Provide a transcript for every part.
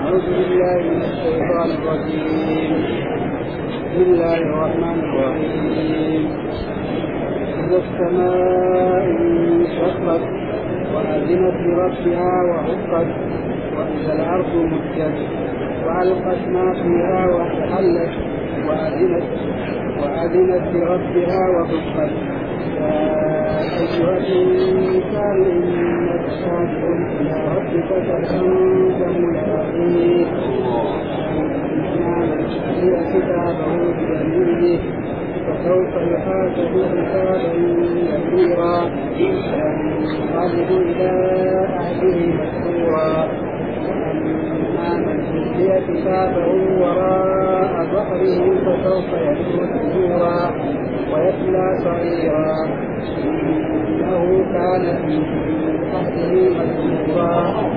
أعوذ بالله من الشيطان الرجيم. بسم الله الرحمن الرحيم. إذا السماء انشقت وأذنت لربها وحقت وإذا الأرض مدت وألقت ما فيها وحلت وأذنت لربها وحقت. يا أيها الإنسان إنك كادح إلى ربك فأنت ملاقيه. من كتابه بيمينه فسوف يحاسب حسابا يسيرا وينقلب إلى أهله مسرورا. وأما من أوتي كتابه وراء ظهره فسوف يدعو ثبورا ويصلى سعيرا إنه كان في أهله مسرورا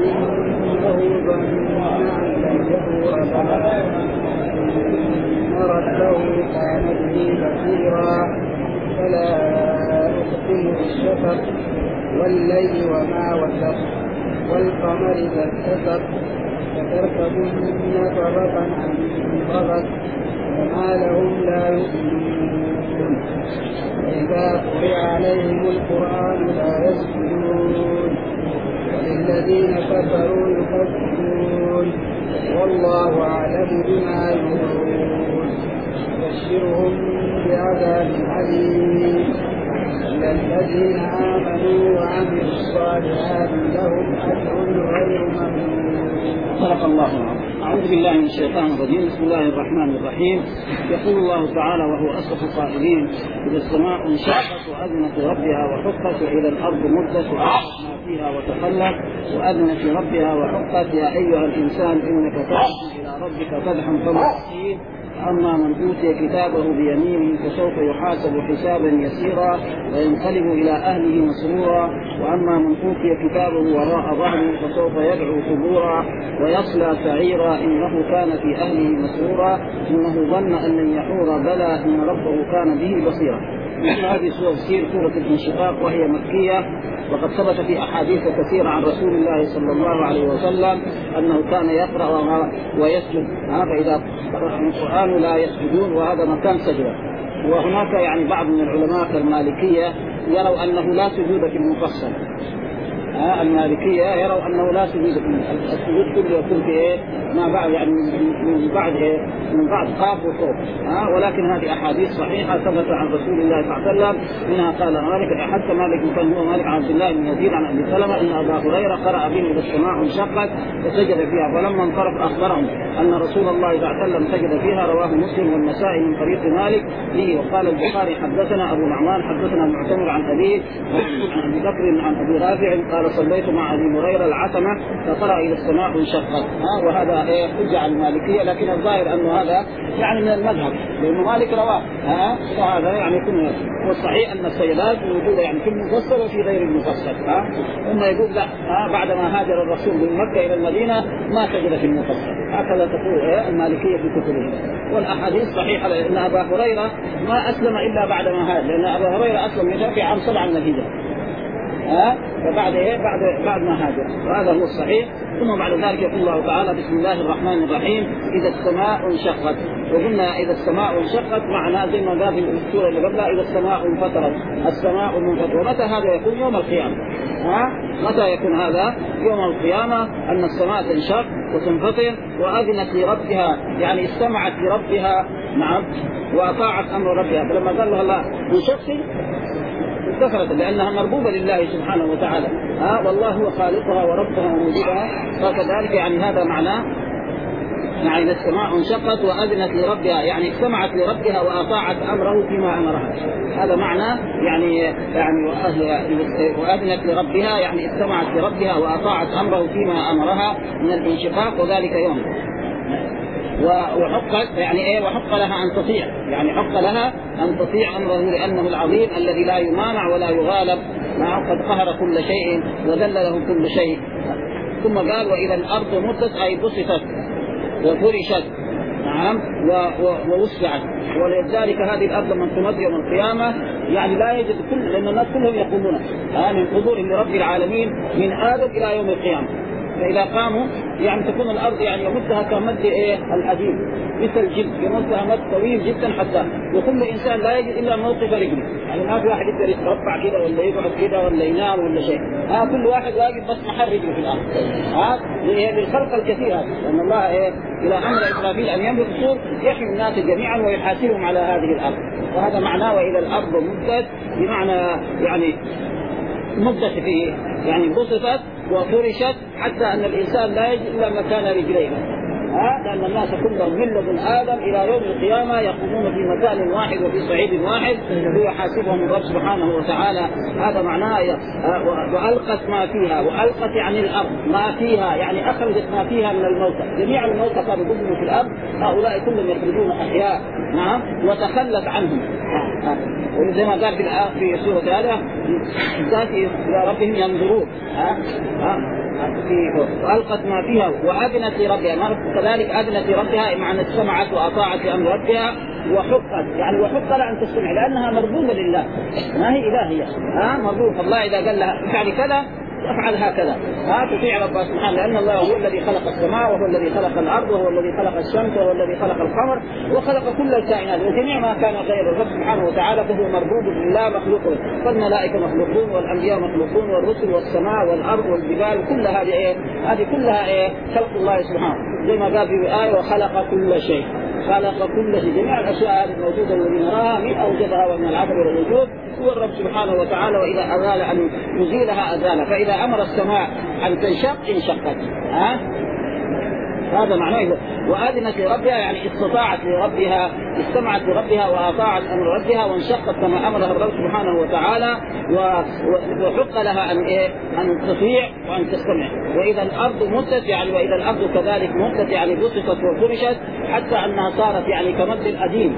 إنه ظن أن لن يحور بلى إن ربه كان به بصيرا. فلا أقسم بالشفق والليل وما وسق والقمر إذا اتسق فتركبن طبقا عن طبق وما لهم لا يؤمنون. وإذا قرئ عليهم القرآن لا يسجدون وللذين كفروا يكذبون والله أعلم بما يوعون. بشرهم بعذاب أليم إلا الذين آمنوا وعملوا الصالحات لهم أجر غير ممنون. صدق الله العظيم. أعوذ بالله من الشيطان الرجيم. بسم الله الرحمن الرحيم. يقول الله تعالى وهو أصدق القائلين: إذا السماء انشقت وأذنت لربها وحقت وإذا الأرض مدت وألقت ما فيها وتخلت وأذنت لربها وحقت. يا أيها الإنسان إنك كادح إلى ربك كدحا فملاقيه. أما من أوتي كتابه بيمينه فسوف يحاسب حسابا يسيرا وينقلب إلى أهله مسرورا. وأما من أوتي كتابه وراء ظهره فسوف يدعو ثبورا ويصلى سعيرا إنه كان في أهله مسرورا إنه ظن أن لن يحور بلى إن ربه كان به بصيرا. هذه سورة الانشقاق وهي مكية، وقد ثبت في أحاديث كثيرة عن رسول الله صلى الله عليه وسلم أنه كان يقرأ ويسجد، فإذا قرأ القرآن لا يسجدون، وهذا مكان سجدة. وهناك يعني بعض من العلماء كالمالكية يروا أنه لا سجود في المفصل. المالكية يروا أنه لا سجود في السجود كله يكون في ما بعد يعني من بعد قاف وصوت. ولكن هذه أحاديث صحيحة ثبت عن رسول الله صلى الله عليه وسلم. منها قال مالك حتى مالك كان هو مالك عن عبد الله بن يزيد عن أبي سلمة أن أبا هريرة قرأ بهم إذا السماء انشقت فسجد فيها، فلما انصرف أخبرهم أن رسول الله صلى الله عليه وسلم سجد فيها. رواه مسلم والنسائي من طريق مالك به. وقال البخاري حدثنا أبو نعمان حدثنا معتمر عن أبيه عن أبي بكر عن أبي رافع قال صليت مع أبي هريرة العتمة فقرأ إذا السماء انشقت. وهذا حجة على المالكية، لكن الظاهر أنه هذا يعني من المذهب لأنه مالك رواه. وهذا يعني كله والصحيح أن السيدات موجودة يعني في المفصل وفي غير المفصل. ثم يقول لا بعدما هاجر الرسول من مكة إلى المدينة ما سجد في المفصل. هكذا تقول المالكية في كتبهم. والأحاديث صحيحة لأن أبا هريرة ما أسلم إلا بعدما هاجر، لأن أبا هريرة أسلم في عام 7 من الهجرة. فبعد بعد ما هاجر، وهذا هو الصحيح. ثم بعد ذلك يقول الله تعالى: بسم الله الرحمن الرحيم. إذا السماء انشقت. وقلنا إذا السماء انشقت معنى زي ما قال في السورة اللي قبلها: إذا السماء انفطرت. السماء منفطرة. ومتى هذا يكون؟ يوم القيامة. متى يكون هذا؟ يوم القيامة، أن السماء تنشق وتنفطر وأذنت لربها، يعني استمعت لربها، نعم، وأطاعت أمر ربها. فلما قال لها الله انشقي دخلت لأنها مربوبة لله سبحانه وتعالى. والله هو خالقها وربها وموجودها. فكذلك يعني هذا معناه يعني إذا السماء انشقت وأذنت لربها، يعني استمعت لربها وأطاعت أمره فيما أمرها. هذا معنى يعني وأذنت لربها يعني استمعت لربها وأطاعت أمره فيما أمرها من الانشقاق، وذلك يوم. وحق يعني وحق لها أن تطيع، يعني حق لها أن تطيع أمره لأنه العظيم الذي لا يمانع ولا يغالب، قد قهر كل شيء وذل له كل شيء. ثم قال: وإذا الأرض مدت أي بسطت وفرشت، نعم، ووسعت. ولذلك هذه الأرض من تمد يوم القيامة يعني لا يجد لأن الناس كلهم يقولون من حضور لرب العالمين من آدم إلى يوم القيامة. فإذا قاموا يعني تكون الأرض يعني يمدها كمد الحديد مثل الجلد، يمدها مد طويل جدا حتى وكل إنسان لا يجد إلا موقف رجله، يعني ما في واحد يقدر يتربع كده ولا يقعد كده ولا ينام ولا شيء، كل واحد واقف بس محل رجله في الأرض. للخلق الكثير هذا، لأن الله إلى أمر إسرافيل أن يملك الصور يحمي الناس جميعا ويحاسبهم على هذه الأرض، وهذا معناه وإلى الأرض مدت، بمعنى يعني مدت فيه يعني بسطت وفرشت حتى أن الإنسان لا يجد إلا مكان رجليه، لأن الناس كلهم من لدن آدم إلى يوم القيامة يقومون في مكان واحد وفي صعيد واحد ليحاسبهم الرب سبحانه وتعالى. هذا معناه وألقت ما فيها، وألقت يعني الأرض ما فيها يعني أخرجت ما فيها من الموتى، جميع الموتى كانوا يدفنوا في الأرض، هؤلاء كلهم يخرجون أحياء وتخلت عنهم، وزي ما قال في سورة آله إلى ربهم ينظرون وألقت ما فيها وأذنت لربها، كذلك أذنت لربها معنى استمعت وأطاعت لأمر ربها وحقت، يعني وحق لها أن تستمع لأنها مربوبة لله ما هي إلهية، مربوبة الله إذا قال لها افعلي كذا افعل هكذا، تطيع ربها سبحانه، لأن الله هو الذي خلق السماء وهو الذي خلق الأرض وهو الذي خلق الشمس وهو الذي خلق القمر وخلق كل الكائنات، وجميع ما كان غير الرب سبحانه وتعالى فهو مربوب لله مخلوق، فالملائكة مخلوقون والأنبياء مخلوقون والرسل والسماء والأرض والجبال كل هذه كلها خلق الله سبحانه، زي ما قال في آية وخلق كل شيء، خلق كل شيء، جميع الأشياء هذه الموجودة التي نراها من أوجدها ومن العدم والوجود هو الرب سبحانه وتعالى، وإذا أزال أن يزيلها أزالها، فإذا أمر السماء أن تنشق انشقت، هذا معناه. وأذنت لربها يعني استطاعت لربها، استمعت لربها وأطاعت أمر ربها وانشقت كما أمرها الرب سبحانه وتعالى، وحق لها أن تطيع وأن تستمع. وإذا الأرض مدت يعني وإذا الأرض كذلك مدت يعني بسطت وفرشت حتى أنها صارت يعني كمد الأديم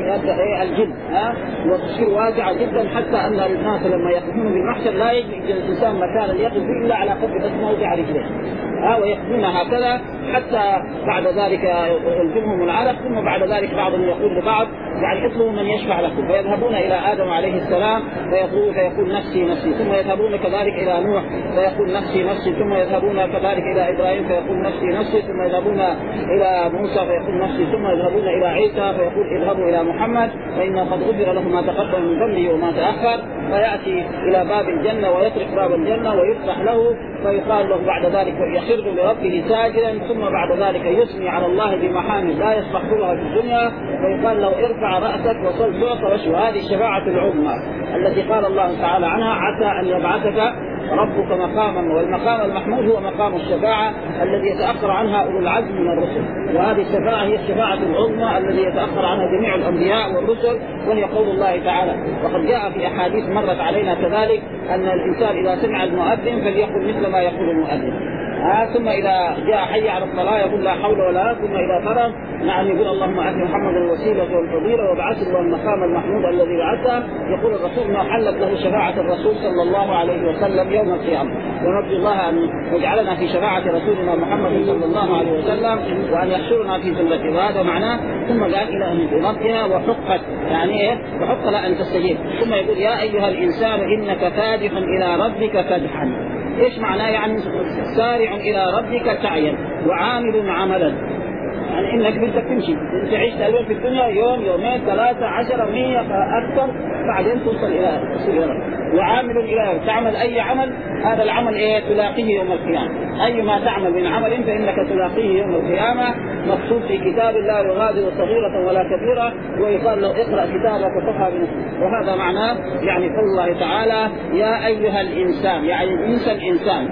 الجلد، وتصير واسعة جدا حتى أن الناس لما يقفون بالمحشر لا يجد الإنسان مكانا يقف فيه إلا على قدر بس موضع رجليه، ويقفون هكذا حتى بعد ذلك يلزمهم العرق، ثم بعد ذلك بعضهم يقول لبعض يعني اطلبوا من يشفع لكم، فيذهبون إلى آدم عليه السلام فيقول نفسي نفسي، ثم يذهبون كذلك إلى نوح فيقول نفسي نفسي، ثم يذهبون كذلك إلى إبراهيم فيقول نفسي نفسي، ثم يذهبون إلى موسى فيقول نفسي، ثم يذهبون إلى عيسى فيقول اذهبوا إلى محمد فإنه قد غفر له ما تقدم من ذنبه وما تأخر، فيأتي إلى باب الجنة ويطرق باب الجنة ويفتح له فيقال له بعد ذلك يخر لربه ساجدا، ثم بعد ذلك يثني على الله بمحامد لا يستحقرها في الدنيا، فيقال له ارفع رأسك وصل تعطى واشفع. هذه الشفاعة العظمى التي قال الله تعالى عنها عسى أن يبعثك ربك مقاما، والمقام المحمود هو مقام الشفاعة الذي يتأخر عنها أولو العزم من الرسل، وهذه الشفاعة هي الشفاعة العظمى الذي يتأخر عنها جميع الأنبياء والرسل، وهي قول الله تعالى. وقد جاء في أحاديث مرت علينا كذلك أن الإنسان إذا سمع المؤذن فليقل مثل ما يقول المؤذن، ثم إذا جاء حي على الصلاة يقول لا حول ولا، ثم إذا فرغ نعم يقول اللهم آت محمد الوسيلة والفضيلة وابعثه له المقام المحمود الذي بعثه، يقول الرسول ما حلت له شفاعة الرسول صلى الله عليه وسلم يوم القيامة، ونرجو الله أن يجعلنا في شفاعة رسولنا محمد صلى الله عليه وسلم وأن يحشرنا في ذمته، وهذا معناه. ثم قال إلى أن ربها وحقت يعني وحق لها أن تستجيب، ثم يقول يا أيها الإنسان إنك كادح إلى ربك كدحا. إيش معناه؟ يعني سارع إلى ربك سعيا وعامل عملا، يعني إنك بدك تمشي، أنت عشت اليوم في الدنيا يوم يومين 3 10 100 فأكثر، بعدين توصل إلى ربك. وعامل إلى تعمل أي عمل، هذا العمل تلاقيه يوم القيامة، أي ما تعمل من عمل فإنك تلاقيه يوم القيامة، مكتوب في كتاب الله يغادر صغيرة ولا كبيرة، ويقال له اقرأ كتابك وكفى بنفسك. وهذا معناه يعني قول الله تعالى يا أيها الإنسان، يعني انسى الإنسان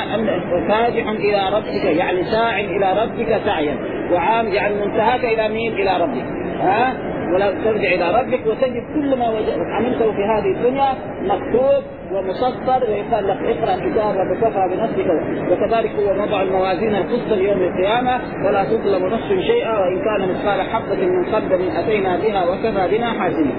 فادح إلى ربك يعني ساع إلى ربك سعيا، وعام يعني منتهاك إلى مين؟ إلى ربك، ولا ترجع إلى ربك وتجد كل ما عملته في هذه الدنيا مكتوب ومسطر، ويقال لك اقرأ كتابك وكفى بنفسك. وكذلك هو وضع الموازين القسط ليوم القيامة ولا تظلم نفس شيئا وإن كان مثقال حبة من خردل أتينا بها وكفى بنا حاسبين.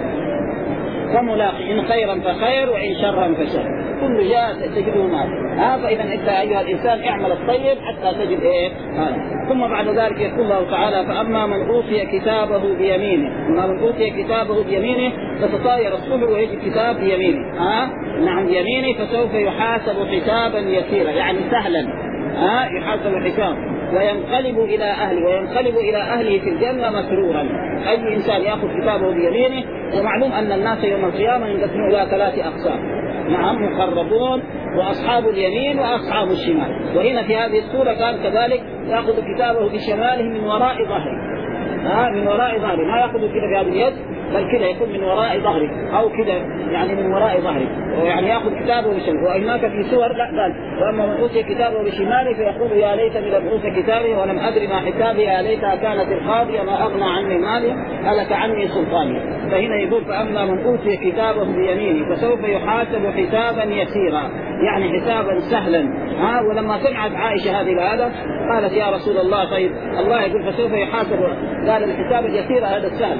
فملاقي إن خيرا فخير وإن شرا فشر، كل جاء تجده مال. فإذا أنت أيها الإنسان اعمل الطيب حتى تجد ثم بعد ذلك يقول الله تعالى فأما من أوتي كتابه بيمينه، أما من أوتي كتابه بيمينه فتطاير الصبح ويجد كتاب بيمينه نعم بيمينه، فسوف يحاسب حسابا يسيرا يعني سهلا، يحاسب حساب وينقلب إلى أهله، وينقلب إلى أهله في الجنة مسرورا. أي إنسان يأخذ كتابه بيمينه، ومعلوم أن الناس يوم القيامة ينقسمون إلى 3 أقسام، نعم، مقربون وأصحاب اليمين وأصحاب الشمال. وهنا في هذه السورة قال كذلك يأخذ كتابه بشماله من وراء ظهره، من وراء ظهره، ما يأخذ كده بهذه اليد بل كده يكون من وراء ظهره أو كده يعني من وراء ظهره، ويعني يأخذ كتابه بشماله. وهناك في سور لا قال وأما من أوتي كتابه بشماله فيقول يا ليتني لم أوت كتابي ولم أدري ما حسابي يا ليتها كانت القاضية ما أغنى عني مالي هلك عني سلطاني. فهنا يقول فأما من أوتي كتابه بيمينه فسوف يحاسب حسابا يسيرا، يعني حسابا سهلا. ولما سمعت عائشة هذا قالت يا رسول الله طيب الله يقول فسوف يحاسب، قال الحساب اليسير هذا السهل،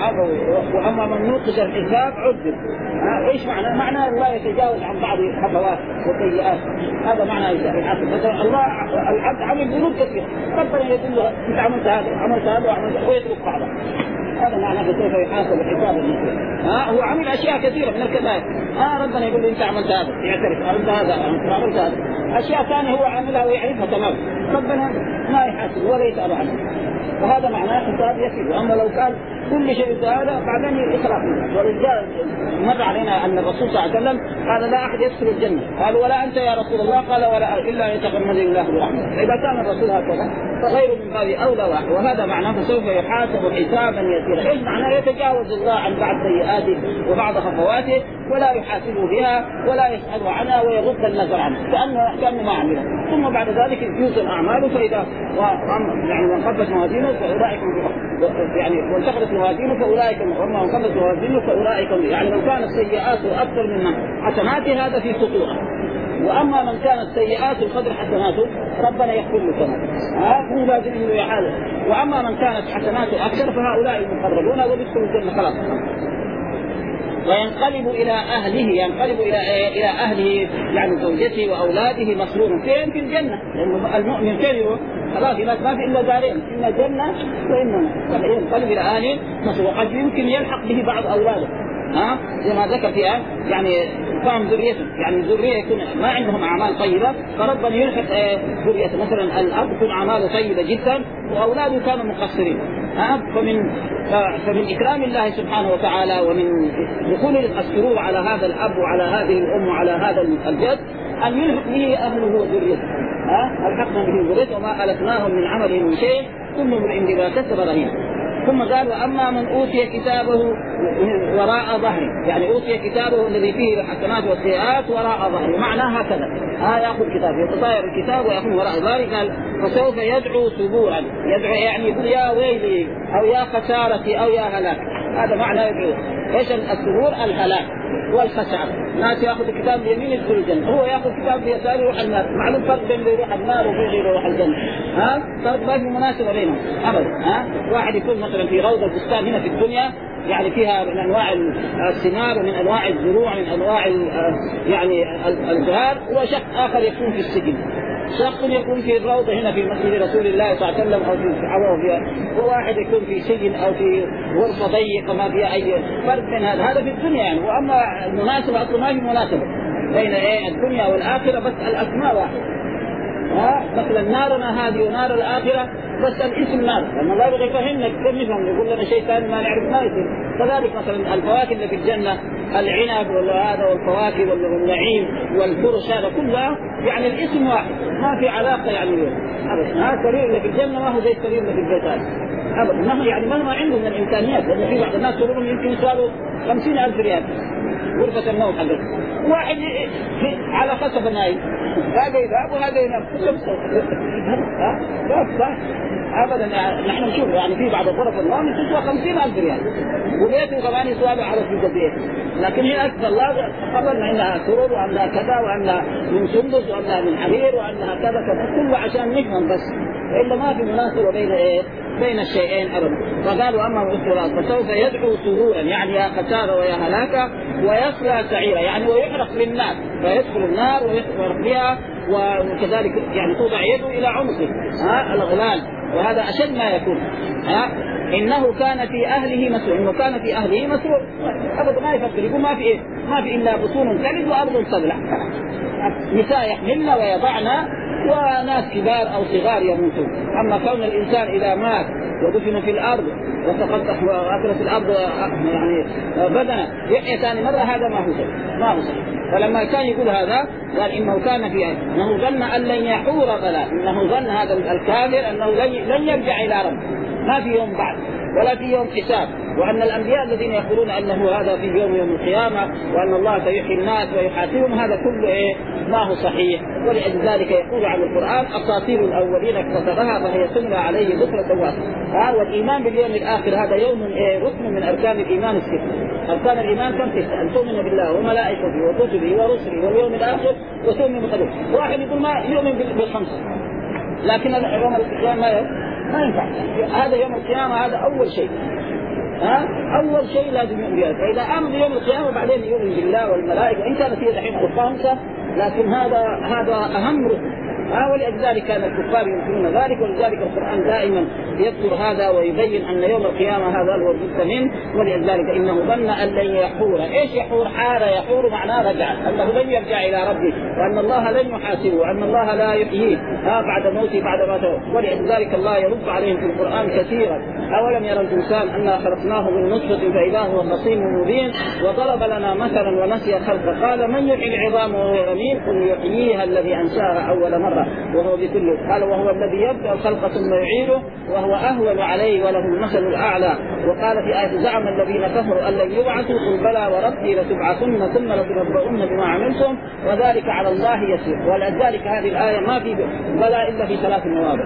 وأما من نوقش الحساب عذب. ايش معنى الله يتجاوز عن بعض الخطوات والسيئات، هذا معنى الحساب. مثلا الله العبد عمل ذنوب كثيرة، ربنا يقول له انت عملت هذا ويترك بعضها، هذا معنى فسوف يحاسب حسابا يسيرا. هو عمل اشياء كثيرة من الكبائر، ربنا يقول له انت عملت هذا، يعترف عملت هذا، اشياء ثانية هو عملها ويعرفها تمام، ربنا ما يحاسب ولا يسأل عنه، وهذا معناه حساب يسير. واما لو كان كل شيء هذا بعدين يخلق منه. ورجال مر علينا ان الرسول صلى الله عليه وسلم قال لا احد يدخل الجنه، قالوا ولا انت يا رسول الله، قال ولا الا يتغمد الله برحمته. اذا كان الرسول هكذا فغيره من باب اولى واحد، وهذا معناه فسوف يحاسب حسابا يسيرا. ايش معناه؟ يتجاوز الله عن بعض سيئاته وبعض خطواته ولا يحاسبه بها ولا يسأل عنها ويغض النظر عنها كأنه ما عمله، ثم بعد ذلك يوزن أعماله. فإذا يعني من خفت موازينه فأولئك يعني وانتقلت موازينه فأولئك وما انخفت موازينه فأولئك يعني من كانت سيئاته أكثر من حسناته هذا في خطوره، واما من كانت سيئاته قدر حسناته ربنا يغفر له كمان، هو لازم انه يحاسب. واما من كانت حسناته اكثر فهؤلاء المقربون ويدخلوا الجنه خلاص. وينقلب الى اهله، ينقلب الى اهله يعني زوجته واولاده مسرورا. فين؟ في الجنه، لانه المؤمن فين يروح؟ خلاص هناك ما في الا دارين، اما جنه واما ينقلب الى اهله مسرورا. وقد يمكن يلحق به بعض اولاده، زي ما ذكر فيها يعني فهم ذريته، يعني الذريه يكون ما عندهم اعمال طيبه فربنا يلحق ذريته. مثلا الاب يكون اعماله طيبه جدا واولاده كانوا مقصرين، فمن اكرام الله سبحانه وتعالى ومن دخول السرور على هذا الاب وعلى هذه الام وعلى هذا الجد ان يلحق به اهله وذريته. الحقنا به ذريته وما الفناهم من عملهم من شيء كل امرئ بما كسب رهين. ثم قال واما من اوتي كتابه وراء ظهره، يعني اوتي كتابه الذي فيه الحسنات والسيئات وراء ظهره، معناها هكذا ياخذ كتابه يتطاير الكتاب وياخذ وراء ظهره. قال فسوف يدعو ثبورا، يدعو يعني يقول يا ويلي او يا خسارتي او يا هلاك، هذا معنى يدعو. ايش الثبور؟ الهلاك والخسارة. ناس ياخذ كتاب بيمين يدخل الجنه، هو ياخذ كتاب بيساره يروح النار. معلوم فرق بين اللي يروح النار وبين اللي يروح الجنه، فرق ما في مناسبه بينهم ابدا. واحد يكون مثلا في روضه بستان هنا في الدنيا يعني فيها من انواع الثمار ومن انواع الزروع من انواع يعني الزهار، وشخص اخر يكون في السجن، شخص يكون في الروضه هنا في مسجد رسول الله صلى الله عليه وسلم او في عواه فيها، وواحد يكون في سجن او في غرفه ضيقه ما فيها اي فرق بين هذا في الدنيا يعني. واما المناسبه اصلا ما في مناسبه بين الدنيا والاخره، بس الاسماء واحد. مثلا نارنا هذه ونار الاخره بس الاسم نار، لما لا يبغى يفهمنا كيف نفهم، يقول لنا شيء ثاني ما نعرف ما يصير. كذلك مثلا الفواكه اللي في الجنه العنب وهذا والفواكه والنعيم والفرش هذا كلها يعني الاسم واحد ما في علاقه يعني ابدا. السرير اللي في الجنه ما هو زي السرير اللي في البيت ابدا، مهما يعني مهما عنده من الامكانيات، لان في بعض الناس سرورهم يمكن يساووا 50,000 ريال غرفه النوم حقته، واحد على حسب النايم هذا يذهب وهذا ينام ابدا. نحن نشوف يعني في بعض غرف النوم تسوى 50,000 ريال وبيته كمان يسوى على في البيت، لكن هي اكثر الله قبلنا انها سرور وانها كذا وانها من سندس وانها من حرير وانها كذا كذا، كله عشان نفهم بس، الا ما في مناسبه بين الشيئين ابدا. فقالوا اما الاسرار فسوف يدعو سرورا يعني يا خساره ويا هلاكه، ويصلى سعيرا يعني ويحرق للنار، فيدخل النار ويحرق بها، وكذلك يعني توضع يده الى عنقه الاغلال، وهذا اشد ما يكون إنه كان في أهله مسرور، إنه كان في أهله مسرور أبدا ما يفكر، يقول ما في إيه، ما في إلا بطون تلد وأرض تبلع، نساء يحملن ويضعن وناس كبار أو صغار يموتون. أما كون الإنسان إذا مات ودفن في الأرض وتقطع وأكلت الأرض يعني بدنا يحيى ثاني مرة، هذا ما هو صحيح، ما هو صحيح. فلما كان يقول هذا قال إنه كان في أنه ظن أن لن يحور بلاء، إنه ظن هذا الكافر أنه لن يرجع إلى ربه، ما في يوم بعد ولا في يوم حساب، وأن الأنبياء الذين يقولون أنه هذا في يوم القيامة وأن الله سيحيي الناس ويحاسبهم، هذا كله إيه ما هو صحيح. ولذلك يقول عن القرآن أساطير الأولين اكتسبها فهي تملى عليه بكرة وأصيلا. والإيمان باليوم الآخر هذا يوم ركن من أركان الإيمان الستة. أركان الإيمان كم تسعة؟ أن تؤمن بالله وملائكته وكتبه ورسله واليوم الآخر وتؤمن بقدره. واحد يقول ما يؤمن بالخمسة، لكن يوم القيامة ما ينفع. هذا يوم القيامة هذا أول شيء، أول شيء لازم يؤمن به. فإذا آمن بيوم القيامة بعدين يؤمن بالله والملائكة، وإن كانت هي دحين خمسة لكن هذا أهم ركن. ولذلك كان الكفار ينكرون ذلك، ولذلك القرآن دائما يذكر هذا ويبين أن يوم القيامة هذا هو الجزء منه. ولذلك إنه ظن أن لن يحور. إيش يحور؟ حار يحور معناه رجع، أنه لن يرجع إلى ربه، وأن الله لن يحاسبه، وأن الله لا يحييه بعد موته بعد ما توفى. ولذلك الله يرد عليهم في القرآن كثيرا: أولم يرى الإنسان أنا خلقناه من نطفة فإذا هو خصيم مبين وضرب لنا مثلا ونسي خلقه قال من يحيي العظام وهو رميم قل يحييها الذي أنشاها أول مرة وهو بكل. قال وهو الذي يبدأ الخلق ثم يعيده وهو أهون عليه وله المثل الأعلى. وقال في آية زعم الذين كفروا أن لن يبعثوا قل بلى وربي لتبعثن ثم لتنبؤن بما عملتم وذلك على الله يسير. ولذلك هذه الآية ما في بلى إلا في 3 مواضع.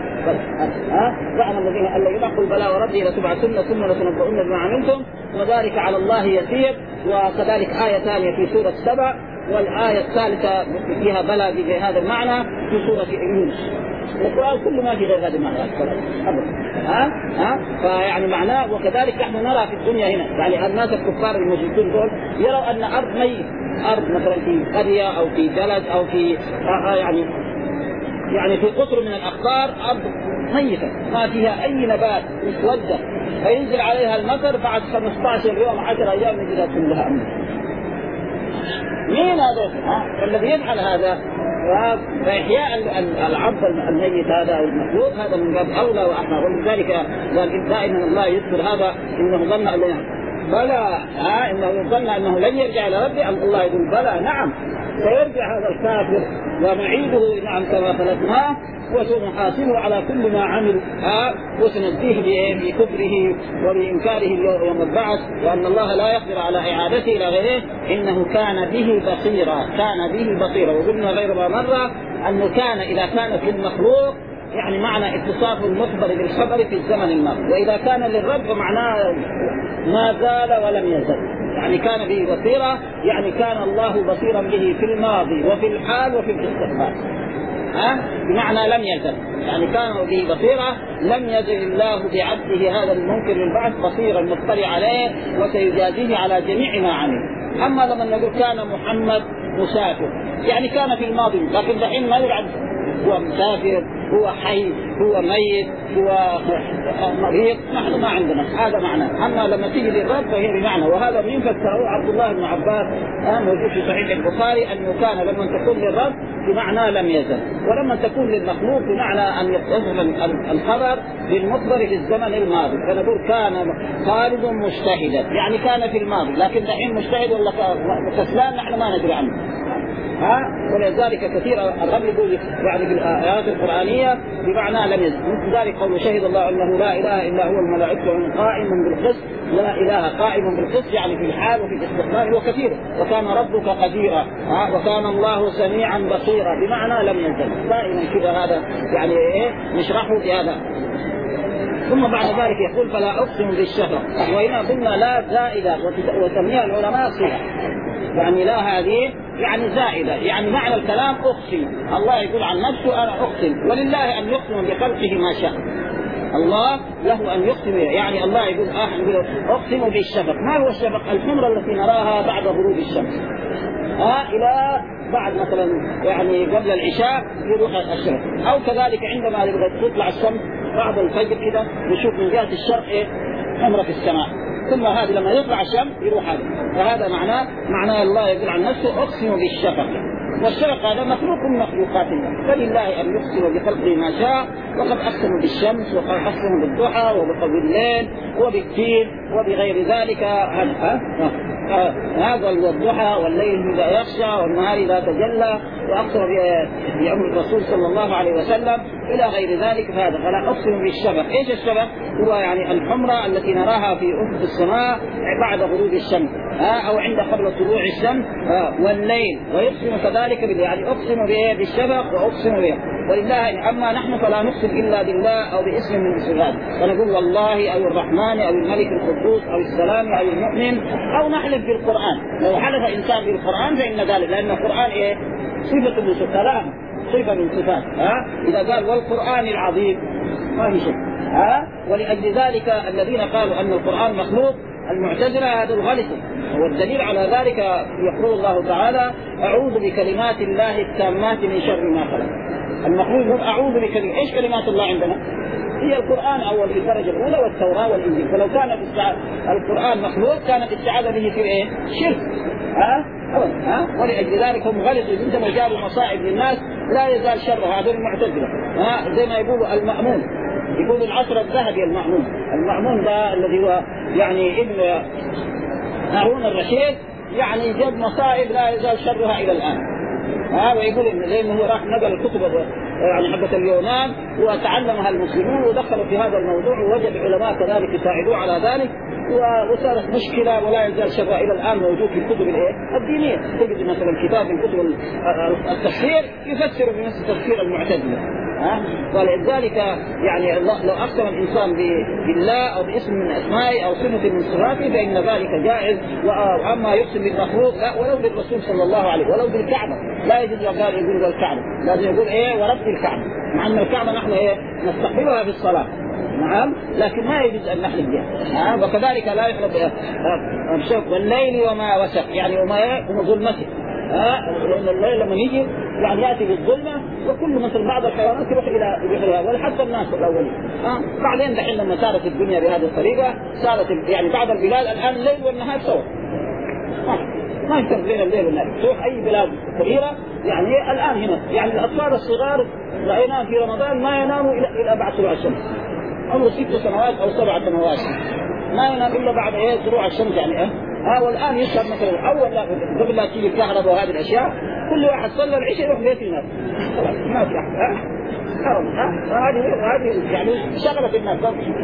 زعم الذين أن لن يبعثوا قل بلى وربي لتبعثن ثم لتنبؤن بما عملتم وذلك على الله يسير. وكذلك آية ثانية في سورة 7 والآية الثالثة فيها بلى بهذا المعنى في سورة يونس. القرآن كله ما في غير هذا المعنى فيعني معناه. وكذلك نحن نرى في الدنيا هنا يعني الناس الكفار المشركين دول يروا أن أرض ميت، أرض مثلا في قرية أو في بلد أو في يعني في قطر من الأقطار أرض ميتة ما فيها أي نبات مسودة، فينزل عليها المطر بعد 15 يوم 10 أيام يجدها كلها أمن. مين هذا؟ الذي يفعل هذا فإحياء العبد الميت هذا أو المخلوق هذا من باب أولى وأحرى. ولذلك قال دائما الله يذكر هذا إنه ظن بلى إنه ظن أنه لن يرجع إلى ربه. الله يقول بلى نعم سيرجع هذا الكافر ونعيده نعم كما خلقناه وسنحاسبه على كل ما عمل وسنجزيه بكفره وبإنكاره يوم البعث وأن الله لا يقدر على إعادته إلى غيره إنه كان به بصيرا. كان به بصيرا. وقلنا غير ما مرة أنه كان إذا كان في المخلوق يعني معنى اتصاف المخبر بالخبر في الزمن الماضي، وإذا كان للرب معناه ما زال ولم يزل. يعني كان به بصيرا يعني كان الله بصيرا به في الماضي وفي الحال وفي الاستقبال. بمعنى لم يزل يعني كان به بصيرا لم يزل الله بعبده هذا المنكر للبعث بصيرا مطلع عليه وسيجازيه على جميع ما عمل. أما لما نقول كان محمد مسافر يعني كان في الماضي لكن دحين ما يلعب هو مسافر هو حي هو ميت هو مريض نحن ما عندنا هذا معنى. أما لما تيجي للرب فهي بمعنى. وهذا من فسره عبد الله بن عباس موجود في صحيح البخاري أنه كان لما تكون للرب بمعنى لم يزل ولما تكون للمخلوق بمعنى أن يتصل الخبر بالمخبر في الزمن الماضي. فنقول كان خالد مجتهدا يعني كان في الماضي لكن دحين مجتهد ولا كسلان نحن ما ندري عنه. ولذلك كثير الرب يقول يعني في الآيات القرآنية بمعنى لم يزل. مثل ذلك قول شهد الله أنه لا إله إلا هو الملائكة قائم بالقسط. لا إله قائم بالقسط يعني في الحال وفي الاستقبال وكثير. وكان ربك قديرا وكان الله سميعا بصيرا بمعنى لم يزل. دائما كذا هذا يعني نشرحه بهذا. ثم بعد ذلك يقول فلا أقسم بالشفق. وهنا قلنا لا زائدة وتسميها العلماء صلة يعني لا هذه يعني زائدة يعني معنى الكلام أقسم. الله يقول عن نفسه أنا أقسم ولله أن يقسم بخلقه ما شاء. الله له أن يقسم يعني الله يقول أقسم بالشفق. ما هو الشفق؟ الحمرة التي نراها بعد غروب الشمس إلى بعد مثلا يعني قبل العشاء يروح الشمس أو كذلك عندما تطلع الشمس بعد الفجر كده نشوف من جهة الشرق حمرة في السماء، ثم هذه لما يطلع الشمس يروح هذا. فهذا معناه الله يقول عن نفسه أقسم بالشفق، والشفق هذا مخلوق من مخلوقات الله، فلله أن يقسم بخلقه ما شاء، وقد أقسم بالشمس وقد أقسم بالضحى وبالليل وبالتين وبغير ذلك. هذا الضحى والليل إذا يخشى والنهار إذا تجلى، وأقسم بأمر الرسول صلى الله عليه وسلم إلى غير ذلك. فهذا فلا أقسم بالشفق. إيش الشفق؟ هو يعني الحمرة التي نراها في أفق السماء بعد غروب الشمس أو عند قبل طلوع الشمس. والليل ويقسم كذلك يعني أقسم بالشفق وأقسم به. ولله أما نحن فلا نقسم إلا بالله أو باسم من الصفات، فنقول والله أو الرحمن أو الملك القدوس أو السلام أو المؤمن، أو نحلف بالقرآن. لو حلف إنسان بالقرآن فإن ذلك، لأن القرآن صفة من صفات، صفة من صفات. إذا قال والقرآن العظيم ما في شيء. ولأجل ذلك الذين قالوا أن القرآن مخلوق المعتزلة هذا غلطوا، والدليل على ذلك يقول الله تعالى أعوذ بكلمات الله التامات من شر ما خلق. المخلوق يقول أعوذ بكلمات. إيش كلمات الله عندنا؟ هي القرآن أول في الدرجة الأولى والتوراة والإنجيل. فلو كان القرآن مخلوق كانت الاستعاذة به في شرك. ولأجل ذلك هم غلطوا عندما جابوا مصائب للناس لا يزال شر. هذول المعتزلة زي ما يقولوا المأمون، يقولوا العصر الذهبي المأمون ده الذي هو يعني ابن هارون الرشيد، يعني جاب مصائب لا يزال شرها إلى الآن. ويقول لأنه راح نقل الكتب يعني حقة اليونان وتعلمها المسلمون ودخلوا في هذا الموضوع، ووجد علماء كذلك يساعدوا على ذلك، وصارت مشكلة ولا يزال شرها إلى الآن موجود في الكتب الدينية. تجد مثلا كتاب من كتب التفسير يفسر بنفس تفسير المعتزلة. ولذلك يعني لو أقسم الإنسان بالله أو باسم من أسمائه أو صفة من صفاته فإن ذلك جائز. وأما يقسم بالمخلوق لا، ولو بالرسول صلى الله عليه ولو بالكعبة لا يجوز يقول بالكعبة، لازم يقول ورب الكعبة، مع أن الكعبة نحن نستقبلها في الصلاة نعم، لكن ما يجوز أن نحلف بها. وكذلك لا يحلف بالشوك والليل وما وسق، يعني وما ظلمته. لأن الليل لما يجي يعني يأتي بالظلمة، وكل مثل بعض الحيوانات يروح إلى وحتى الناس الأولين. بعدين دحين لما صارت الدنيا بهذه الطريقة صارت يعني بعض البلاد الآن الليل والنهار سوا، ما يفرق بين الليل والنهار. تروح أي بلاد كبيرة يعني الآن هنا يعني الأطفال الصغار رأيناهم في رمضان ما يناموا إلى بعد طلوع الشمس، عمره 6 سنوات أو 7 سنوات ما ينام إلا بعد طلوع الشمس يعني. والآن يشرب مثلا أول قبل لا تيجي الكهرباء وهذه الأشياء كل واحد صلى العشاء يروح بيت الناس، ما في أحد. هذه يعني شغلة الناس.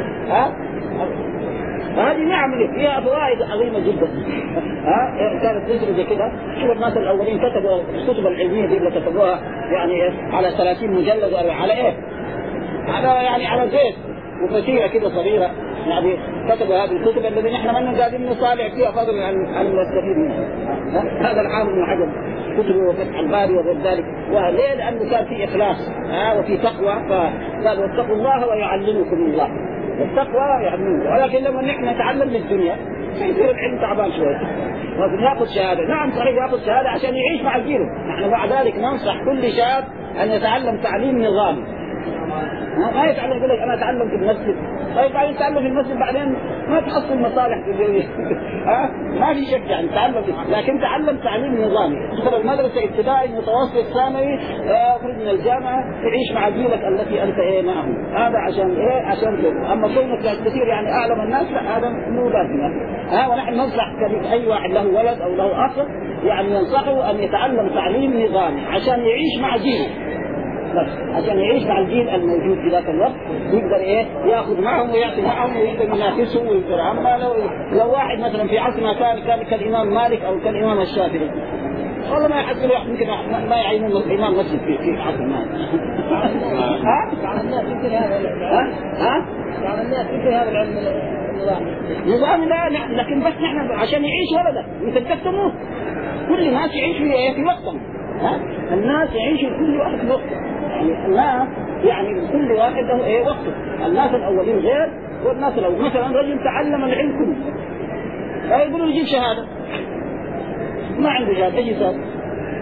هذه نعم فيها فوائد عظيمة جدا. كانت تجري زي كده. شوف الناس الأولين كتبوا الكتب العلمية دي اللي كتبوها يعني على 30 مجلد على على زيت وفتيلة كده صغيرة، يعني كتبوا هذه الكتب الذي نحن من قاعدين نصالح فيها فضلا عن المستفيد منها. هذا الحافظ بن حجر كتبه فتح الباري وغير ذلك. وليه؟ لأنه كان في إخلاص وفي تقوى، فقال واتقوا الله ويعلمكم الله. التقوى يعلمكم، ولكن لما نحن نتعلم للدنيا يصير العلم تعبان شوية. لازم يأخذ شهادة. نعم صحيح يأخذ شهادة عشان يعيش مع جيله. نحن مع ذلك ننصح كل شاب أن يتعلم تعليم نظامي. ما يتعلم يقول لك أنا أتعلم في المسجد، طيب بعدين تتعلم في المسجد بعدين ما تحصل مصالح في الدنيا. ما في شك يعني تعلم، لكن تعلم تعليم نظامي. تدخل المدرسة ابتدائي متوسط ثانوي أخرج من الجامعة تعيش مع جيلك التي أنت معهم. هذا عشان عشان كده. أما كونك كثير يعني أعلم الناس لا، هذا مو لازم. ونحن ننصح أي واحد له ولد أو له أخ يعني ننصحه أن يتعلم تعليم نظامي عشان يعيش مع جيله، عشان يعيش مع الجيل الموجود في ذاك الوقت، يقدر ياخذ معهم ويعطي معهم ويقدر ينافسهم ويقدر. اما لو واحد مثلا في عصرنا كان كالامام مالك او كالامام الشافعي والله ما يحصل يمكن ما يعينون الامام مسجد في عصر مالك. على الناس يمكن هذا على الناس يمكن هذا العلم نظام لا، لكن بس نحن عشان يعيش ولده يتكتب تموت. كل الناس يعيش في وقتهم. الناس يعيشوا كل واحد في وقته. يعني الناس يعني كل واحد له وقته. الناس الأولين غير والناس الأولين. مثلا رجل تعلم العلم كله لا يقولوا يجيب شهادة، ما عنده شهادة، ايش يسوي؟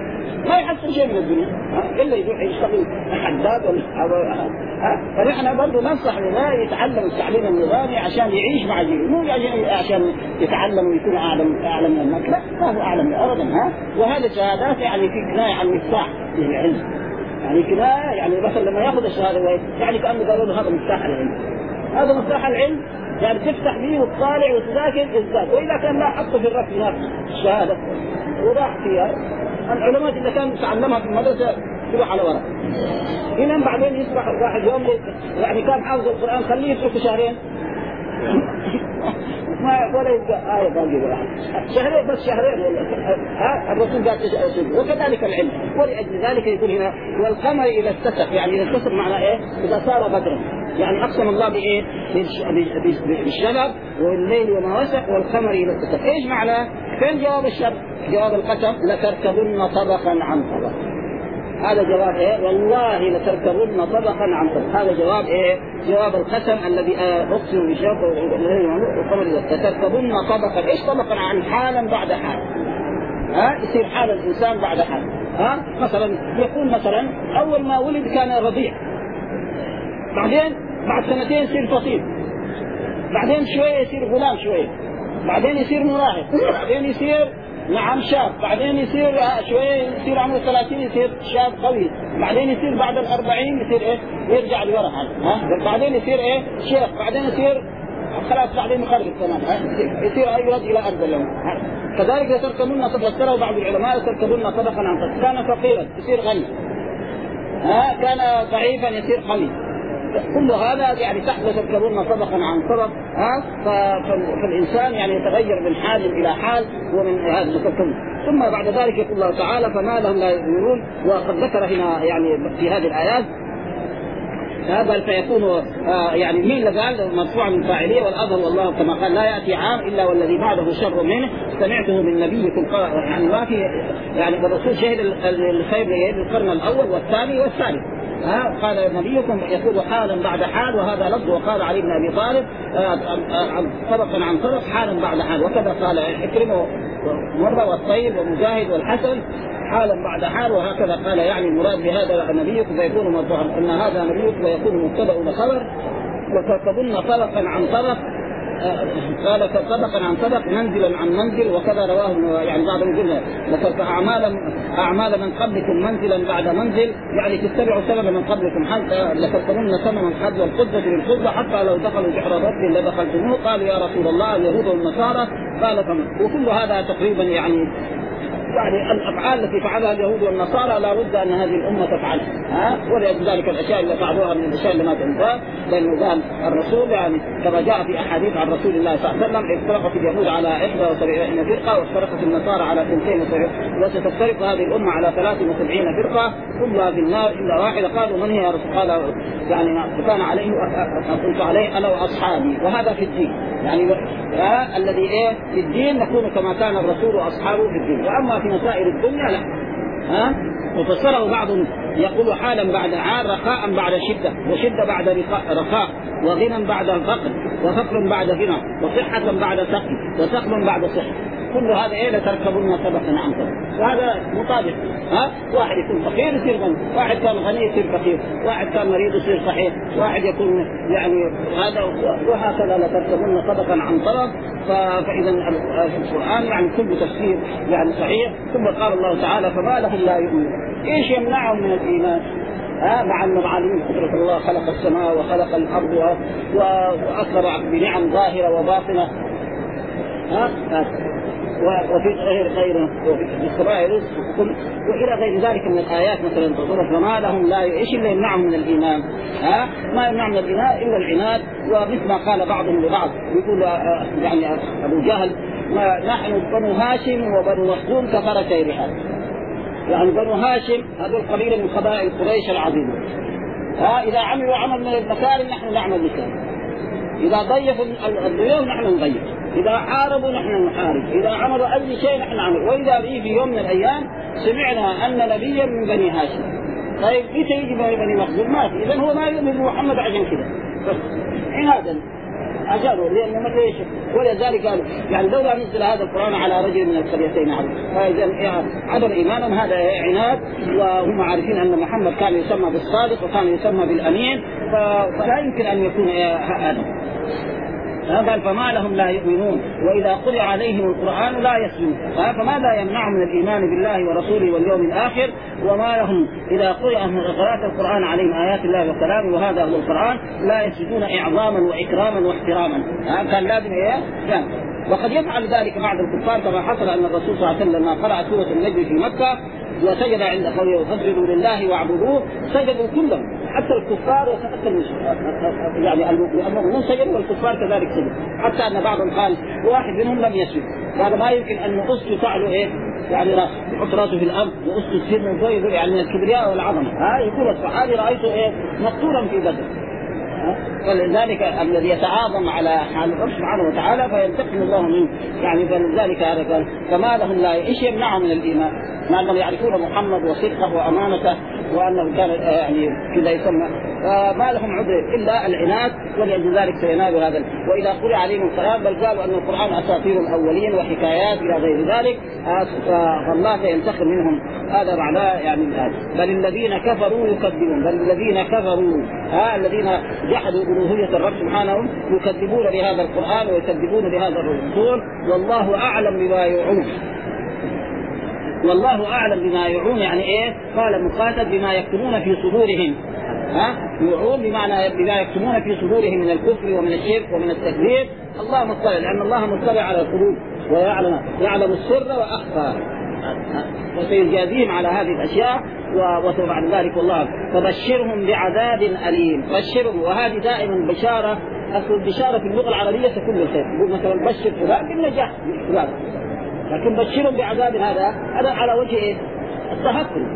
ما يحصل شيء من الدنيا الا يروح يشتغل حداد ولا فنحن برضه ننصح له يتعلم التعليم النظامي عشان يعيش مع جيله، مو عشان يتعلم ويكون اعلم من الناس، لا ما هو اعلم ابدا. وهذه الشهادات يعني في كنايه عن مفتاح العلم، يعني كنايه يعني مثلا لما ياخذ الشهاده يعني كانه قالوا له هذا مفتاح العلم، هذا مفتاح العلم يعني تفتح به وتطالع وتذاكر الذات. واذا كان لا حطه في الرف هناك الشهاده وراح فيها العلماء اللي كان تعلمها في المدرسه تروح على ورق، هنا بعدين يصبح واحد يوم يعني كان حافظ القران خليه يترك شهرين ما ولا يبقى آية باقي شهرين بس شهرين الرسول قال وكذلك العلم. ولأجل ذلك يقول هنا والقمر إذا اتسق، يعني إذا اتسق معنى إيه؟ إذا صار بدرا، يعني أقسم الله بإيه؟ بالشباب والليل وما وسق والقمر إذا اتسق. إيش معنى؟ فين جواب الشرط؟ جواب القسم لتركبن طبقا عن طبق. هذا جواب ايه؟ والله لتركبن طبقا عن طبق. هذا جواب ايه؟ جواب القسم الذي اقسم بشرط لتركبن طبقا. ايش طبقا؟ عن حالا بعد حال. يصير حال الانسان بعد حال. مثلا يكون مثلا اول ما ولد كان رضيع، بعدين بعد سنتين يصير فصيل، بعدين شويه يصير غلام، شويه بعدين يصير مراهق، بعدين يصير نعم شاب، بعدين يصير شويه يصير عمره 30 يصير شاب قوي، بعدين يصير بعد 40 يصير ايه؟ يرجع لورا بعدين يصير ايه؟ شيخ، بعدين يصير خلاص بعدين مخرج تمام يصير ايرد الى ارض اليوم. كذلك تركبون تفسره بعض العلماء تركبون طبقا عن طبق. كان فقيرا يصير غني، كان ضعيفا يصير قوي. كل هذا يعني تحت تركبون طبقا عن طبق. فالإنسان يعني يتغير من حال إلى حال ومن هذا التكون. ثم بعد ذلك يقول الله تعالى فما لهم لا يؤمنون. وقد ذكر هنا يعني في هذه الآيات هذا فيكون يعني مين اللي قال مرفوع من فاعليه والأظهر والله كما قال لا يأتي عام إلا والذي بعده شر منه سمعته من نبيكم. يعني ما في يعني الرسول شهد الخير للقرن الأول والثاني والثالث. قال نبيكم يقول حالا بعد حال، وهذا لفظ. وقال علي بن ابي طالب طبقا عن طبق حالا بعد حال، وكذا قال عكرمة مرة والطيب ومجاهد والحسن حالا بعد حال، وهكذا قال يعني المراد بهذا نبيكم فيكون مرفوعا ان هذا نبيكم ويكون مبتدا وخبر. وتركبن طبقا عن طبق قال طبقا عن طبق منزلا عن منزل، وكذا رواه يعني بعض الجمله لترك اعمال من قبلكم منزلا بعد منزل، يعني تتبعوا سبب من قبلكم حتى لتركبن ثمن الحد والقدة بالقدة حتى لو دخلوا جحر رب لدخلتموه. قالوا يا رسول الله اليهود والنصارى قال فمن. وكل هذا تقريبا يعني الافعال التي فعلها اليهود والنصارى لا بد ان هذه الامه تفعلها. ولذلك الاشياء اللي فعلوها من الاشياء اللي ما تنفع، لانه قال الرسول يعني كما جاء في احاديث عن رسول الله صلى الله عليه وسلم افترقت اليهود على 71 فرقه وافترقت النصارى على 72 وستفترق هذه الامه على 73 فرقه كلها في النار الا واحده. قالوا من هي يا رسول؟ قال يعني كان عليه كنت عليه انا واصحابي. وهذا في الدين يعني الذي ايه في الدين نكون كما كان الرسول واصحابه في الدين. واما في مسائل الدنيا لا. وفسره بعضهم يقول حالا بعد عار، رخاء بعد شدة، وشدة بعد رخاء، وغنى بعد فقر، وفقر بعد غنى، وصحة بعد سقم، وسقم بعد صحة. كل هذا ايه لتركبون طبقا عن طبق. وهذا مطابق. واحد يكون فقير يصير غني، واحد كان غني يصير فقير، واحد كان مريض يصير صحيح، واحد يكون يعني هذا، وهكذا لتركبون طبقا عن طبق. فإذا القرآن يعني كل تفسير يعني صحيح. ثم قال الله تعالى فما لهم لا يؤمنون. ايش يمنعهم من الإيمان؟ مع أن معلوم قدرة الله خلق السماء وخلق الأرض وأكبر بنعم ظاهرة وباطنة. وفي غيره وفي السماء رزقكم والى غير ذلك من الايات. مثلا تقول فما لهم لا ايش اللي يمنعهم من الايمان؟ ما يمنع من الايمان الا العناد. ومثل ما قال بعضهم لبعض يقول يعني ابو جهل نحن بنو هاشم وبنو مخزوم كفرتي رحال. يعني بنو هاشم هذول قبيله من قبائل قريش العظيمه. اذا عملوا عمل من المكارم نحن نعمل مثله، اذا ضيفوا الضيوف نحن نضيف، إذا حاربوا نحن نحارب، إذا عملوا أي شيء نحن نعمل. وإذا في يوم من الأيام سمعنا أن نبيا من بني هاشم، طيب متى يجي بني مخزوم؟ ما في. إذن هو ما يؤمن بمحمد عشان كده بس عنادا. أجابوا لأنه ما ليش. ولذلك قالوا يعني لولا نزل هذا القرآن على رجل من القريتين عظيم. فإذا عدم إيمانهم هذا عناد، وهم عارفين أن محمد كان يسمى بالصادق وكان يسمى بالأمين، فلا يمكن أن يكون هذا. قال فما لهم لا يؤمنون وإذا قرئ عليهم القرآن لا يسجدون. فماذا يمنعهم من الإيمان بالله ورسوله واليوم الآخر؟ وما لهم إذا قرأت القرآن عليهم آيات الله وكلامه وهذا هو القرآن لا يسجدون إعظاما وإكراما واحتراما. كان لازم يعني. وقد يفعل ذلك بعض الكفار كما حصل أن الرسول صلى الله عليه وسلم لما قرأ سورة النجم في مكة وسجد عند قوله فاسجدوا لله واعبدوه سجدوا كلهم حتى الكفار وحتى المشركين، يعني المؤمنون سجدوا والكفار كذلك سجدوا، حتى أن بعضهم قال واحد منهم لم يسجد. هذا ما يمكن أن أسجد فعله يعني يحط راسه في الأرض وأسجد سير من فوق يعني من الكبرياء والعظمة. يقول الصحابي رأيته مقتولا في بدر. فلذلك الذي يتعاظم على حال الرب سبحانه وتعالى فينتقم الله منه. يعني فلذلك هذا قال فما لهم لا ايش يمنعهم من الايمان؟ مع انهم يعرفون محمد وصدقه وامانته وانه كان يعني كذا يسمى، ما لهم عذر الا العناد، ولأجل ذلك سينالوا هذا. واذا قرئ عليهم القرآن بل قالوا ان القرآن اساطير الاولين وحكايات الى غير ذلك فالله سينتقم منهم. هذا معناه يعني بل الذين كفروا يكذبون، بل الذين كفروا الذين جحدوا ألوهية الرب سبحانه يكذبون بهذا القرآن ويكذبون بهذا الرسول. والله أعلم بما يوعون. والله أعلم بما يوعون يعني قال مخاطب بما يكتمون في صدورهم. يوعون بمعنى بما يكتمون في صدورهم من الكفر ومن الشرك ومن التكذيب. الله مطلع لأن الله مطلع على القلوب ويعلم السر وأخفى، وسيجازيهم على هذه الأشياء وبعد ذلك والله فبشرهم بعذاب أليم. بشرهم، وهذه دائما بشارة. أصل البشارة في اللغة العربية تكون بالخير، يقول مثلا بشر فلان بالنجاح فلان، لكن بشرهم بعذاب هذا على وجه التهكم.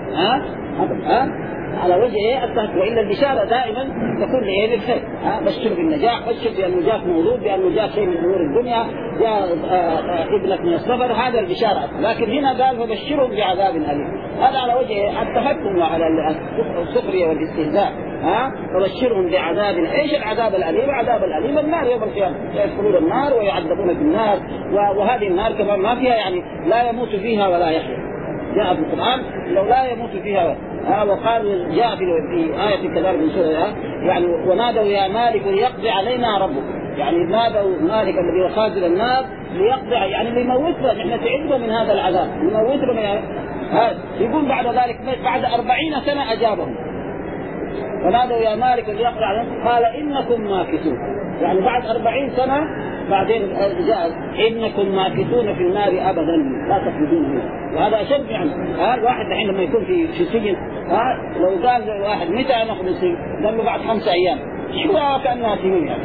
على وجه التهكم، وإلا البشارة دائما تكون بالخير. بشر بالنجاح، بشر بأنه جاك مولود، بأنه جاك شيء من أمور الدنيا، جاء ابنك من السفر، هذا البشارة. لكن هنا قال فبشرهم بعذاب أليم، هذا على وجه التهكم وعلى السخرية والاستهزاء. فبشرهم بعذاب. ايش العذاب الأليم؟ العذاب الأليم النار يوم القيامة، يدخلون النار ويعذبون في النار، وهذه النار كمان ما فيها يعني لا يموت فيها ولا يحيا. جاء في القرآن لو لا يموت فيها. وقال جاء في آية كذلك من سورة يعني ونادوا يا مالك ليقضي علينا ربك، يعني نادوا مالك الذي يخازن النار ليقضي يعني ليموتنا، نحن تعبنا من هذا العذاب ليموتنا من هذا. يقول بعد ذلك بعد 40 سنة أجابهم ونادوا يا مالك ليقضي علينا قال إنكم ماكثون، يعني بعد 40 سنة بعدين جاء إنكم ماكثون في النار أبدا لا تخرجون منها. وهذا أشد يعني. واحد الحين لما يكون في سجن لو قال واحد متى نخرج السجن؟ قال له بعد 5 أيام. شو كأنها سنين يعني.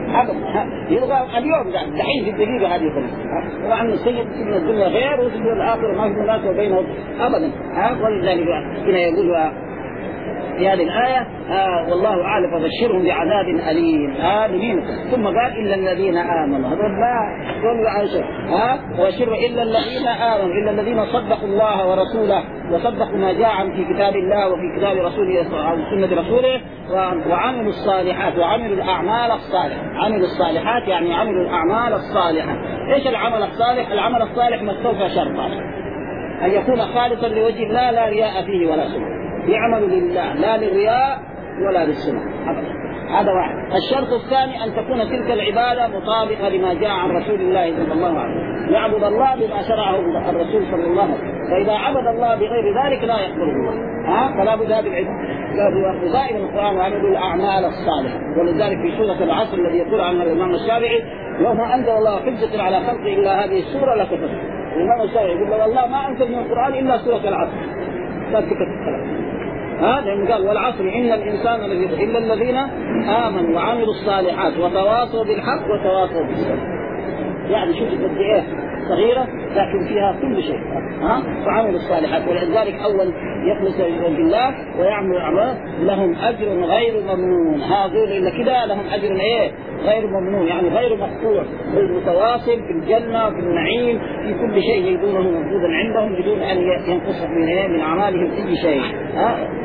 يبغى اليوم يعني دحين في الدقيقة هذه كلها. طبعا السجن من الدنيا غير والسجن الآخر ما في مناسبة بينهم أبدا. ولذلك هنا يقول في هذه الآية والله أعلم فبشرهم بعذاب أليم. ثم قال إلا الذين آمنوا، هذول لا يقولوا عائشة وبشروا إلا الذين آمنوا، إلا الذين صدقوا الله ورسوله وصدقوا ما جاء في كتاب الله وفي كتاب رسوله أو سنة رسوله وعملوا الصالحات وعملوا الأعمال الصالحة. عملوا الصالحات يعني عملوا الأعمال الصالحة. إيش العمل الصالح؟ العمل الصالح مستوفى شرطا أن يكون خالصا لوجه الله لا رياء فيه ولا سمعة، يعمل لله لا للرياء ولا للسمعة أبدا. هذا واحد. الشرط الثاني أن تكون تلك العبادة مطابقة لما جاء عن رسول الله صلى الله عليه وسلم، يعبد الله بما شرعه الرسول صلى الله عليه وسلم، فإذا عبد الله بغير ذلك لا يقبله الله. فلا بد هذه العبادة. دائما القرآن يعمل الأعمال الصالحة. ولذلك في سورة العصر الذي يقول عنها الإمام الشافعي وما أنزل الله حجة على خلقه إلا هذه السورة لكفر. الإمام الشافعي يقول والله ما أنزل من القرآن إلا سورة العصر. لا تكتب الكلام. لأنه قال والعصر إن الإنسان إلا الذين آمنوا وعملوا الصالحات وتواصوا بالحق وتواصوا بالصبر. يعني شوف قد إيه صغيرة لكن فيها كل شيء. وعملوا الصالحات. ولذلك أول يخلص بالله ويعمل الأعمال لهم أجر غير ممنون. هذول إلا كده لهم أجر غير ممنون، يعني غير مقطوع، متواصل في الجنة وفي النعيم في كل شيء يجدونه موجودا عندهم بدون أن ينقص من أعمالهم أي شيء.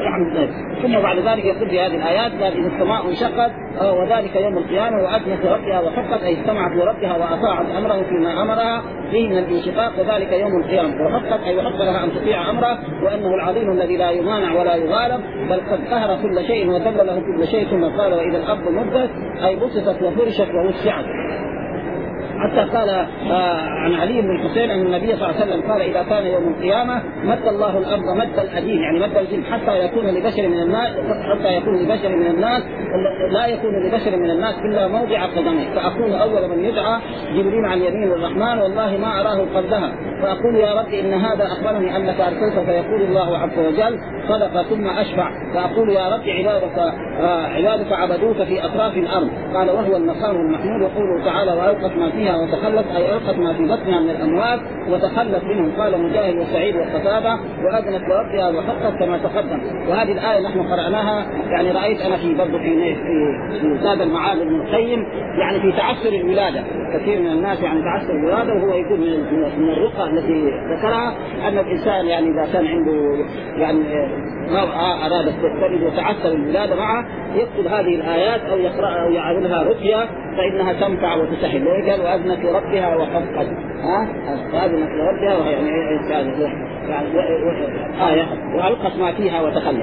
ثم بعد ذلك يقول في هذه الآيات قال إذا السماء انشقت وذلك يوم القيامة وأذنت ربها وحقت أي استمعت لربها وأطاعت أمره فيما أمرها فيه من الانشقاق وذلك يوم القيامة وحقت أي وحق لها أن تطيع أمره وأنه العظيم الذي لا يمانع ولا يغالب بل قد قهر كل شيء وذل له كل شيء. ثم قال وإذا الأرض مدت أي بسطت وفرشت ووسعت. حتى قال عن علي بن الحسين أن النبي صلى الله عليه وسلم قال إذا كان يوم القيامة مد الله الأرض مد الأديم يعني مد الجن حتى يكون لبشر من الناس لا يكون لبشر من الناس إلا موضع قدمه فأكون أول من يدعى جبريل عن يمين الرحمن والله ما أراه قبلها فأقول يا رب إن هذا أخبرني أنك أرسلت فيقول الله عز وجل صدق ثم أشفع فأقول يا رب عبادك عبدوك في أطراف الأرض قال وهو المقام المحمود يقول تعالى وألقت ما فيها وتخلت أي ألقت ما في بطنها من الأموات وتخلت منهم قال مجاهد وسعيد وقتادة وأذنت لربها وحقت كما تقدم. وهذه الآية نحن قرأناها يعني رأيت أنا في برضه في زاد المعاد ابن القيم يعني في تعسر الولادة كثير من الناس يعني تعسر الولادة وهو يكون من الرقى التي ذكرها أن الإنسان يعني إذا كان عنده يعني مرأة أرادت تلد وتعسر الولادة معه يكتب هذه الآيات أو يقرأها أو يعملها رقية فإنها تنفع وتسهل. قال وأذنت لربها وحقت وأذنت لربها يعني آية وألقت ما فيها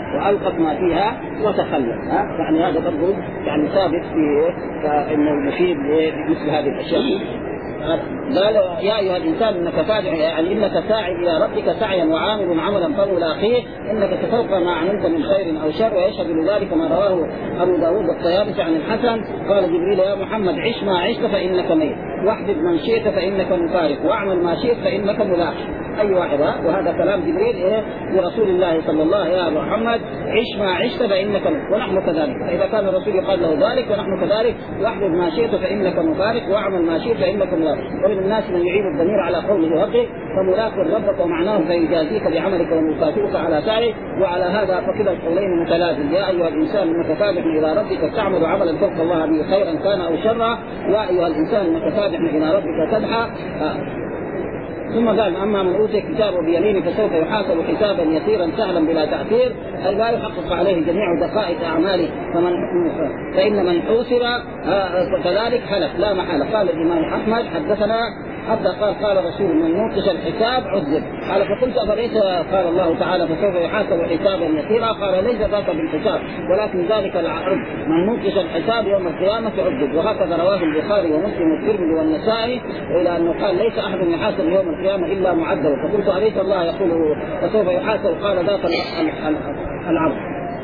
وتخلت يعني هذا برضو يعني ثابت في إنه المفيد بمثل هذه الأشياء. قال يا أيها الإنسان إنك ساعي يعني إنك ساعي إلى ربك سعيا وعامل عملا فملاقيه إنك تتوقع ما عملت من خير أو شر. ويشهد لذلك ما رواه أبو داود الطيالسي عن الحسن قال جبريل يا محمد عش ما عشت فإنك ميت واحبب من شئت فإنك مفارق واعمل ما شئت فإنك ملاقي. أي واحد وهذا كلام جبريل لرسول الله صلى الله عليه وسلم يا محمد عش ما عشت فإنك ميت ونحن كذلك. فإذا كان الرسول يقال له ذلك ونحن كذلك واحبب ما شئت فإنك مفارق واعمل ما شئت فإنك ملاقي. ومن الناس من يعيب الضمير على قوله ربك فملاق ربك ومعناه فيجازيك بعملك ومكافئك على سعيك. وعلى هذا فكلا القولين متلازم. يا أيها الإنسان إنك كادح إلى ربك تعمل عملا تلقى الله به خيرا كان أو شرا. يا أيها الإنسان إنك كادح إلى ربك تدحى. ثم قال أما من أوتي كتابه بيمينه فسوف يحاسب حسابا يسيرا سهلا بلا تأثير أي لا يحقق عليه جميع دقائق أعماله فإن من حوسر فكذلك هلك لا محالة. قال الإمام أحمد حدثنا حتى قال رسول من نوقش الحساب عذب. قال فقلت فليس قال الله تعالى فسوف يحاسب حسابا يسيرا قال ليس ذاك بالحساب ولكن ذلك العرض من نوقش الحساب يوم القيامة عذب. وهكذا رواه البخاري ومسلم والترمذي والنسائي إلى أنه قال ليس أحد يحاسب يوم القيامة إلا معذب. فقلت أليس الله يقول فسوف يحاسب قال ذاك العرض.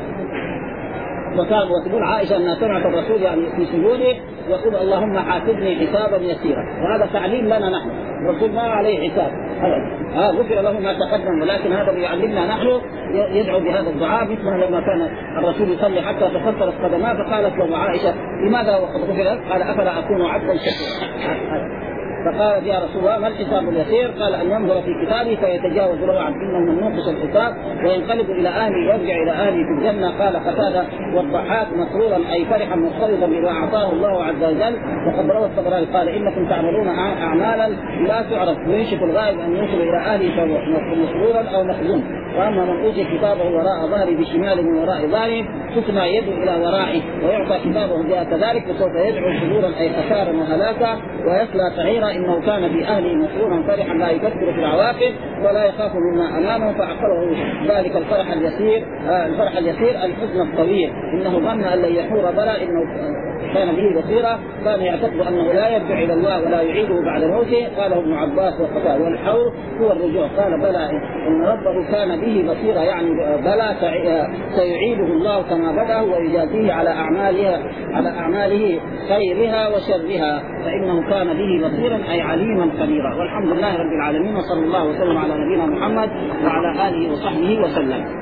وتقول عائشة أنها سمعت الرسول يعني في سجوده يقول اللهم حاسبني حسابا يسيرا. وهذا تعليم لنا نحن الرسول ما عليه حساب غفر له ما تقدم ولكن هذا يعلمنا نحن يدعو بهذا الدعاء مثل لما كان الرسول يصلي حتى تخطرت قدماه فقالت له عائشة لماذا وقد غفر قال أفلا أكون عبدا شكورا. فقال يا رسول الله ما الحساب اليسير قال أن ينظر في كتابه فيتجاوز له عن إنه من نوقش الحساب وينقلب إلى أهله يرجع إلى أهله في الجنة. قال قتادة والضحاك مسرورا أي فرحا مضطربا بما أعطاه الله عز وجل. وقد روى الطبراني قال إنكم تعملون أعمالا لا تعرف ويشك الغائب أن يوصل إلى أهله مسرورا أو محزون. وأما من أوتي كتابه وراء ظهره بشماله من وراء ظهره تثنى يده إلى ورائه ويعطى كتابه جاء كذلك وسوف يدعو سرورا أي خسارا وهلاكا ويصلى سعيرا إنه كان في أهله مسرورا فرحا لا يفكر في العواقب ولا يخاف مما أمامه فعقله ذلك الفرح اليسير الحزن الطويل إنه ظن أن لن يحور بلى إنه كان به بصيرا كان يعتقد أنه لا يرجع إلى الله ولا يعيده بعد موته. قاله ابن عباس وقتاده والحور هو الرجوع. قال بلى إن ربه كان به بصيرا يعني بلى سيعيده الله كما بدأه ويجازيه على أعماله خيرها وشرها فإنه كان به بصيرا أي عليما خبيرا. والحمد لله رب العالمين وصلى الله وسلم على نبينا محمد وعلى آله وصحبه وسلم.